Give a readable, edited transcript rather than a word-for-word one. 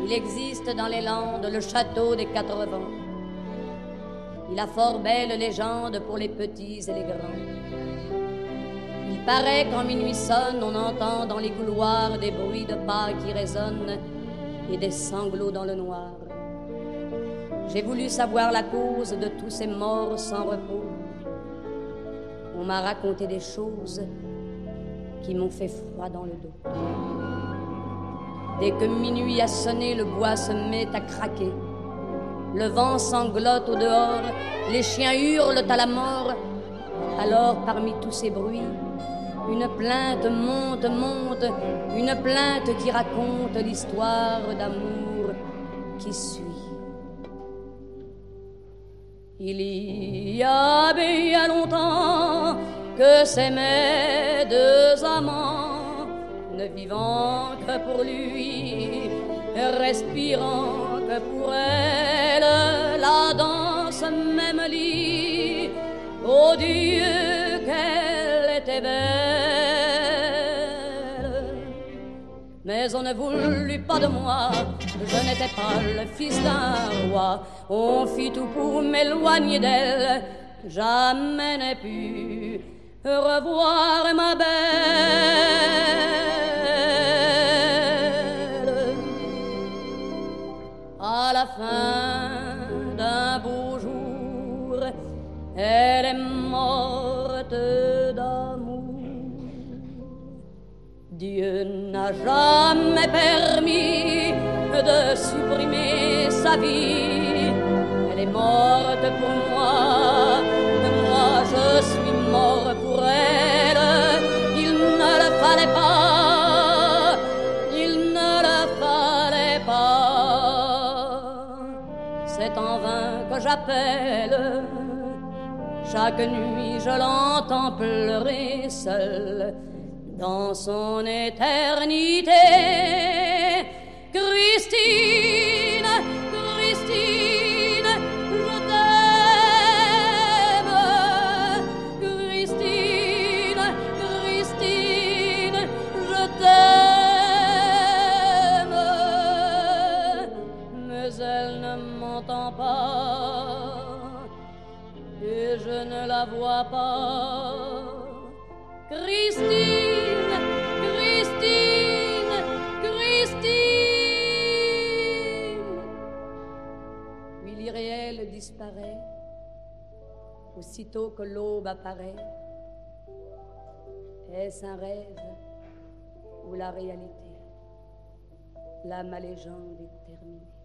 Il existe dans les Landes le château des 4 vents. Il a fort belle légende pour les petits et les grands. Il paraît qu'en minuit sonne, on entend dans les couloirs des bruits de pas qui résonnent et des sanglots dans le noir. J'ai voulu savoir la cause de tous ces morts sans repos. On m'a raconté des choses qui m'ont fait froid dans le dos. Dès que minuit a sonné, le bois se met à craquer. Le vent sanglote au dehors, les chiens hurlent à la mort. Alors, parmi tous ces bruits, une plainte monte, une plainte qui raconte l'histoire d'amour qui suit. Il y a bien longtemps que s'aimaient 2 amants, ne vivant que pour lui, respirant que pour elle, la danse même lit. Oh Dieu, qu'elle était belle! Mais on ne voulut pas de moi, je n'étais pas le fils d'un roi. On fit tout pour m'éloigner d'elle, jamais n'ai pu revoir ma belle. À la fin d'un beau jour, elle est morte d'amour. Dieu n'a jamais permis de supprimer sa vie. Elle est morte pour moi, moi je suis mort pour elle. Il ne le fallait pas, il ne le fallait pas. C'est en vain que j'appelle. Chaque nuit je l'entends pleurer seule dans son éternité. Christine, Christine, je t'aime. Christine, Christine, je t'aime. Mais elle ne m'entend pas et je ne la vois pas. Christine, Christine, Christine. Puis l'irréel disparaît aussitôt que l'aube apparaît. Est-ce un rêve ou la réalité? Là, ma légende est terminée.